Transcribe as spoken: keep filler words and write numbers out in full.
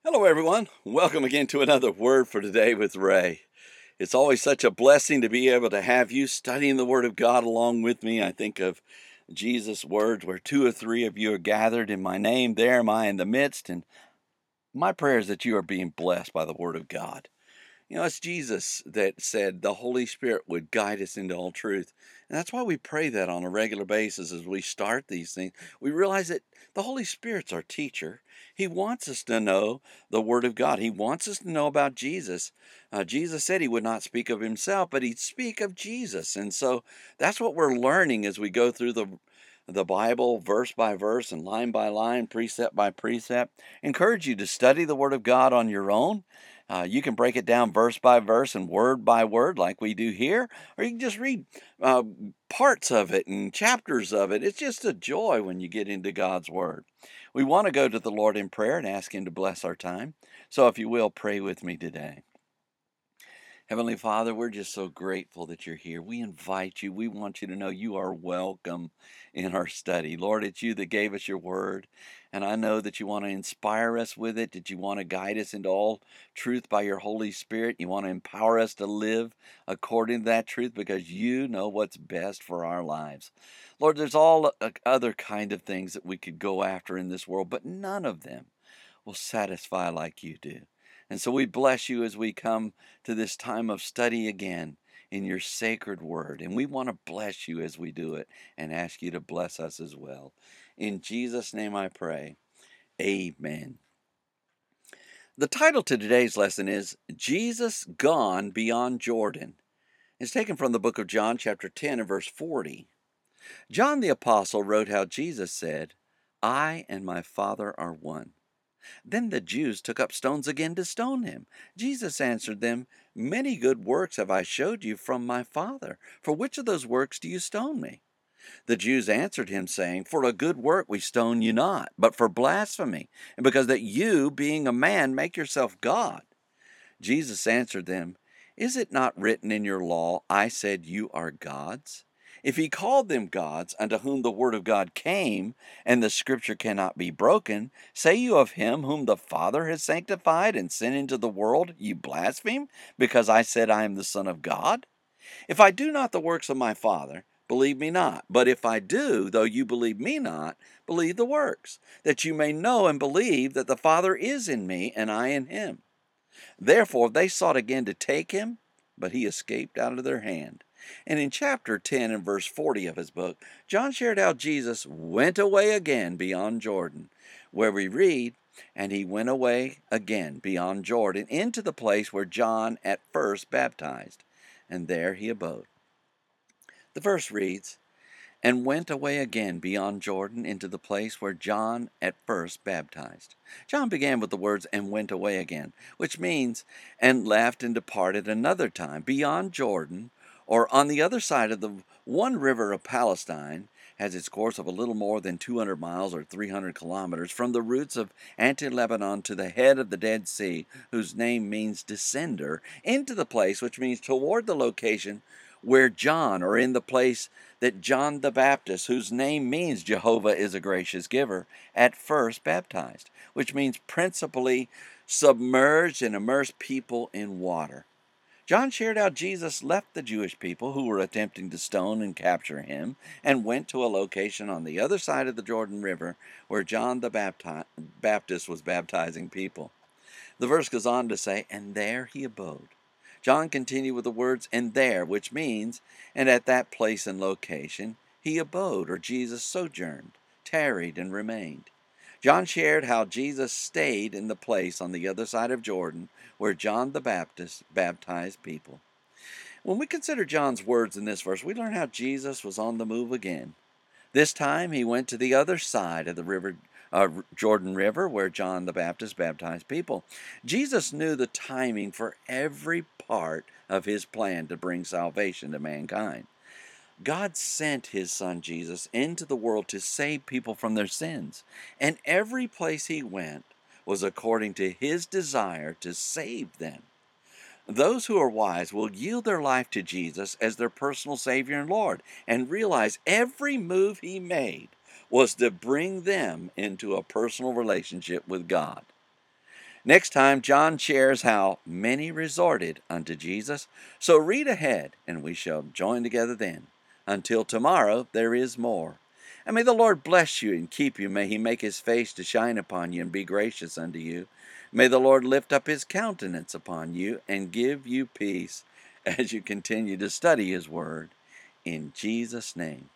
Hello, everyone. Welcome again to another Word for Today with Ray. It's always such a blessing to be able to have you studying the Word of God along with me. I think of Jesus' words, where two or three of you are gathered in my name, there am I in the midst. And my prayer is that you are being blessed by the Word of God. You know, it's Jesus that said the Holy Spirit would guide us into all truth. And that's why we pray that on a regular basis as we start these things. We realize that the Holy Spirit's our teacher. He wants us to know the Word of God. He wants us to know about Jesus. Uh, Jesus said he would not speak of himself, but he'd speak of Jesus. And so that's what we're learning as we go through the the Bible verse by verse and line by line, precept by precept. Encourage you to study the Word of God on your own. Uh, you can break it down verse by verse and word by word like we do here, or you can just read uh, parts of it and chapters of it. It's just a joy when you get into God's Word. We want to go to the Lord in prayer and ask Him to bless our time. So if you will, pray with me today. Heavenly Father, we're just so grateful that you're here. We invite you. We want you to know you are welcome in our study. Lord, it's you that gave us your word, and I know that you want to inspire us with it, that you want to guide us into all truth by your Holy Spirit. You want to empower us to live according to that truth because you know what's best for our lives. Lord, there's all other kind of things that we could go after in this world, but none of them will satisfy like you do. And so we bless you as we come to this time of study again in your sacred word. And we want to bless you as we do it and ask you to bless us as well. In Jesus' name I pray. Amen. The title to today's lesson is Jesus Gone Beyond Jordan. It's taken from the book of John, chapter ten, and verse forty. John the Apostle wrote how Jesus said, "I and my Father are one." Then the Jews took up stones again to stone him. Jesus answered them, "Many good works have I showed you from my Father. For which of those works do you stone me?" The Jews answered him, saying, "For a good work we stone you not, but for blasphemy, and because that you, being a man, make yourself God." Jesus answered them, "Is it not written in your law, I said you are gods? If he called them gods, unto whom the word of God came, and the scripture cannot be broken, say you of him whom the Father has sanctified and sent into the world, you blaspheme, because I said I am the Son of God? If I do not the works of my Father, believe me not. But if I do, though you believe me not, believe the works, that you may know and believe that the Father is in me, and I in him." Therefore they sought again to take him, but he escaped out of their hand. And in chapter ten and verse forty of his book, John shared how Jesus went away again beyond Jordan, where we read, "And he went away again beyond Jordan into the place where John at first baptized, and there he abode." The verse reads, "And went away again beyond Jordan into the place where John at first baptized." John began with the words, "and went away again," which means, and left and departed another time beyond Jordan, or on the other side of the one river of Palestine, has its course of a little more than two hundred miles or three hundred kilometers from the roots of Anti-Lebanon to the head of the Dead Sea, whose name means descender, into the place, which means toward the location where John, or in the place that John the Baptist, whose name means Jehovah is a gracious giver, at first baptized, which means principally submerged and immersed people in water. John shared how Jesus left the Jewish people who were attempting to stone and capture him and went to a location on the other side of the Jordan River where John the Bapti- Baptist was baptizing people. The verse goes on to say, "And there he abode." John continued with the words, "and there," which means, and at that place and location, he abode, or Jesus sojourned, tarried, and remained. John shared how Jesus stayed in the place on the other side of Jordan where John the Baptist baptized people. When we consider John's words in this verse, we learn how Jesus was on the move again. This time he went to the other side of the river, uh, Jordan River, where John the Baptist baptized people. Jesus knew the timing for every part of his plan to bring salvation to mankind. God sent his son Jesus into the world to save people from their sins, and every place he went was according to his desire to save them. Those who are wise will yield their life to Jesus as their personal Savior and Lord and realize every move he made was to bring them into a personal relationship with God. Next time, John shares how many resorted unto Jesus. So read ahead, and we shall join together then. Until tomorrow, there is more. And may the Lord bless you and keep you. May he make his face to shine upon you and be gracious unto you. May the Lord lift up his countenance upon you and give you peace as you continue to study his word. In Jesus' name.